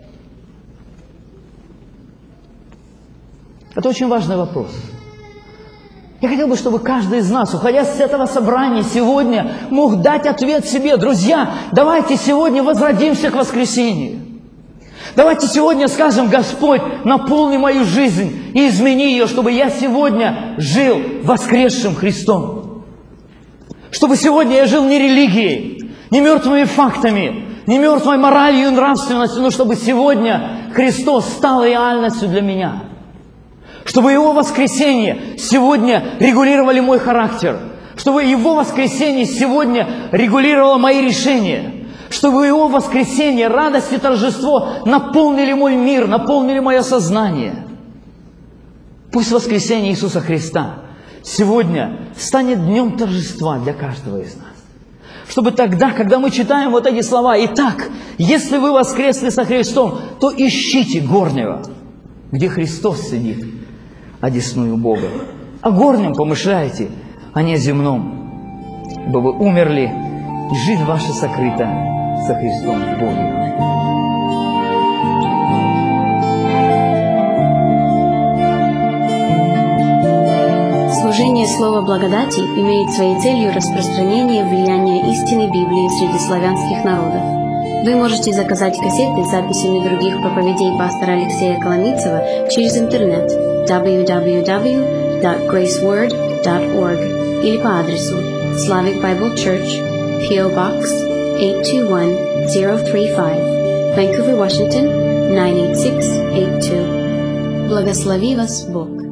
Это очень важный вопрос. Я хотел бы, чтобы каждый из нас, уходя с этого собрания сегодня, мог дать ответ себе: друзья, давайте сегодня возродимся к воскресению. Давайте сегодня скажем: Господь, наполни мою жизнь и измени ее, чтобы я сегодня жил воскресшим Христом. Чтобы сегодня я жил не религией, не мертвыми фактами, не мертвой моралью и нравственностью, но чтобы сегодня Христос стал реальностью для меня. Чтобы Его воскресение сегодня регулировали мой характер. Чтобы Его воскресение сегодня регулировало мои решения. Чтобы Его воскресение, радость и торжество наполнили мой мир, наполнили мое сознание. Пусть воскресение Иисуса Христа сегодня станет днем торжества для каждого из нас. Чтобы тогда, когда мы читаем вот эти слова: «Итак, если вы воскресли со Христом, то ищите горнего, где Христос сидит одесную Бога. О горнем помышляйте, а не о земном, ибо вы умерли, и жизнь ваша сокрыта со Христом в Боге». Служение Слова Благодати имеет своей целью распространение влияния истины Библии среди славянских народов. Вы можете заказать кассеты с записями других проповедей пастора Алексея Коломийцева через интернет дабл ю дабл ю дабл ю точка грейс ворд точка орг или по адресу Slavic Bible Church, пи о Box eight two one zero three five, Vancouver, Washington nine eight six eight two. Благослови вас Бог!